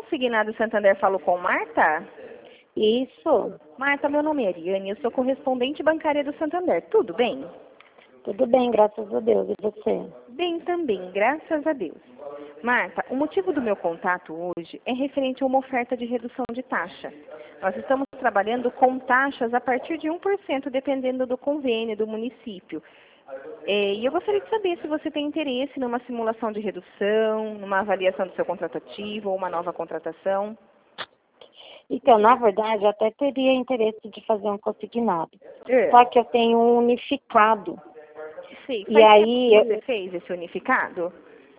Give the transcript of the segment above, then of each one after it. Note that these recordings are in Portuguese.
Consignado Santander, falo com Marta? Isso, Marta, meu nome é Ariane, eu sou correspondente bancária do Santander. Tudo bem? tudo bem, graças a Deus. E você? Bem também, graças a Deus. Marta, o motivo do meu contato hoje é referente a uma oferta de redução de taxa. Nós estamos trabalhando com taxas a partir de 1%, dependendo do convênio do município. E eu gostaria de saber se você tem interesse numa simulação de redução, numa avaliação do seu contrato ativo ou uma nova contratação. Então, na verdade, eu até teria interesse de fazer um consignado. É. Só que eu tenho um unificado. Sim, E aí, você fez esse unificado?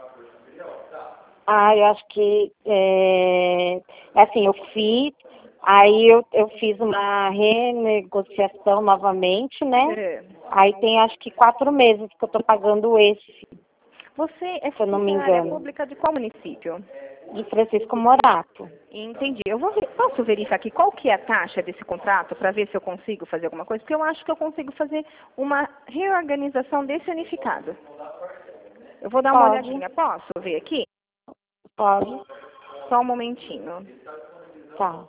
eu acho que, assim, eu fiz, aí eu fiz uma renegociação novamente, né? É. Aí tem, acho que 4 meses que eu tô pagando esse, Você é se eu não me funcionária engano, pública de qual município? de Francisco Morato. Entendi. Posso verificar aqui qual que é a taxa desse contrato para ver se eu consigo fazer alguma coisa? Porque eu acho que eu consigo fazer uma reorganização desse unificado. Eu vou dar uma Pode, olhadinha. Posso ver aqui? pode, Só um momentinho. tá.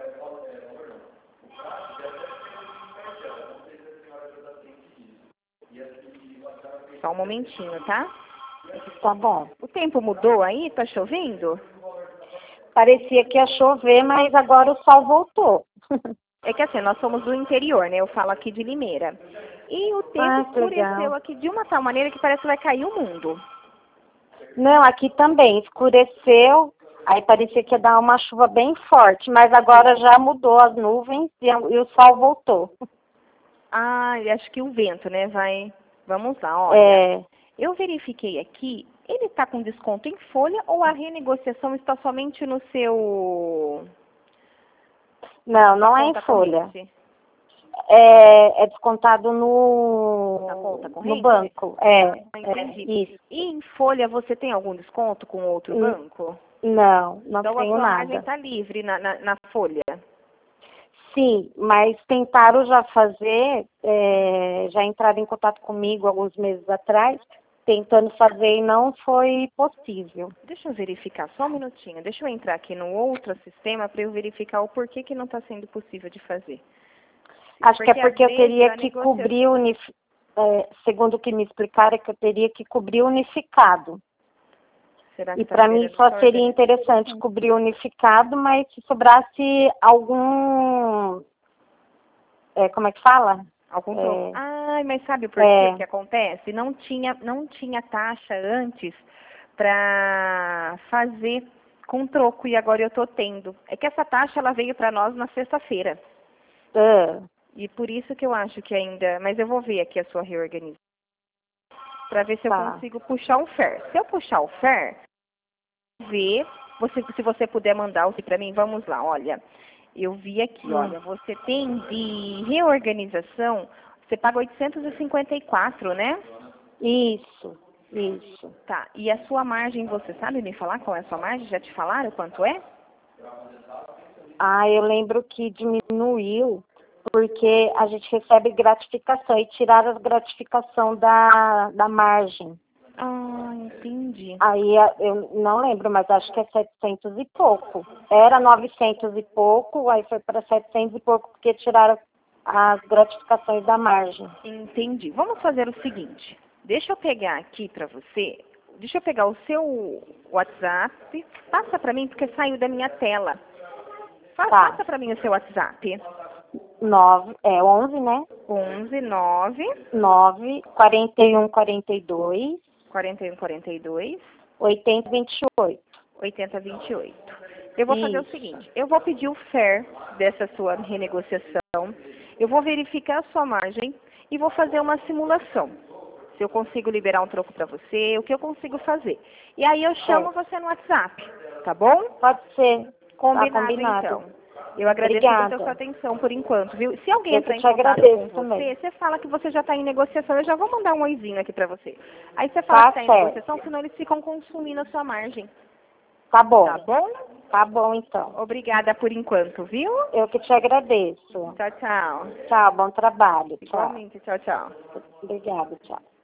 Só um momentinho, tá? Tá bom. O tempo mudou aí? Tá chovendo? Parecia que ia chover, mas agora o sol voltou. É que assim, nós somos do interior, né? Eu falo aqui de Limeira. E o tempo Que legal. escureceu aqui de uma tal maneira que parece que vai cair o mundo. Não, aqui também escureceu, aí parecia que ia dar uma chuva bem forte, mas agora já mudou as nuvens e o sol voltou. E acho que o vento, né? Vamos lá, olha. É, Eu verifiquei aqui, ele está com desconto em folha ou a renegociação está somente no seu não é em conta folha. corrente? É descontado Na conta no corrente? banco. Entendi. Isso. E em folha você tem algum desconto com outro N- banco? Não Então a tenho sua margem nada. está livre na folha. Sim, mas tentaram já fazer, já entraram em contato comigo alguns meses atrás, tentando fazer e não foi possível. Deixa eu verificar só um minutinho. Deixa eu entrar aqui no outro sistema para eu verificar o porquê que não está sendo possível de fazer. Acho que é porque às eu vezes, teria a que negociação... cobrir, segundo o que me explicaram, é que eu teria que cobrir unificado. Será que E está para mim liberando só só seria organização? interessante cobrir unificado, mas se sobrasse algum, como é que fala? Algum troco? Mas sabe por quê É, que acontece? Não tinha taxa antes para fazer com troco e agora eu estou tendo. É que essa taxa ela veio para nós na sexta-feira. é, E por isso que eu acho que ainda... Mas eu vou ver aqui a sua reorganização para ver se eu tá. consigo puxar o FER. Se eu puxar o FER, ver, se você puder mandar o para mim, vamos lá, olha. Eu vi aqui, olha, você tem de reorganização, você paga 854, né? Isso. Tá, e a sua margem, você sabe me falar qual é a sua margem? Já te falaram quanto é? Eu lembro que diminuiu porque a gente recebe gratificação e tiraram a gratificação da margem. Entendi. Aí eu não lembro, mas acho que é 700 e pouco. Era 900 e pouco, aí foi para 700 e pouco porque tiraram as gratificações da margem. Entendi. Vamos fazer o seguinte. Deixa eu pegar aqui para você. Deixa eu pegar o seu WhatsApp. Passa para mim porque saiu da minha tela. Tá. Passa para mim o seu WhatsApp. 11, né? 11 9 9 41 42 41 42 80 28. 80 28. Eu vou fazer o Isso. seguinte, eu vou pedir o FER dessa sua renegociação, eu vou verificar a sua margem e vou fazer uma simulação. Se eu consigo liberar um troco para você, o que eu consigo fazer. E aí eu chamo você no WhatsApp, tá bom? Pode ser. Combinado, Tá combinado. então. Eu agradeço muito a sua atenção por enquanto, viu? Se alguém Eu entrar que em te contato agradeço com também. você fala que você já está em negociação, eu já vou mandar um oizinho aqui para você. Aí você fala Tá que está em certo. negociação, senão eles ficam consumindo a sua margem. Tá bom. Tá bom? Tá bom, então. Obrigada por enquanto, viu? Eu que te agradeço. Tchau, tchau. Tchau, bom trabalho. Tchau. Igualmente, tchau, tchau. Obrigada, tchau.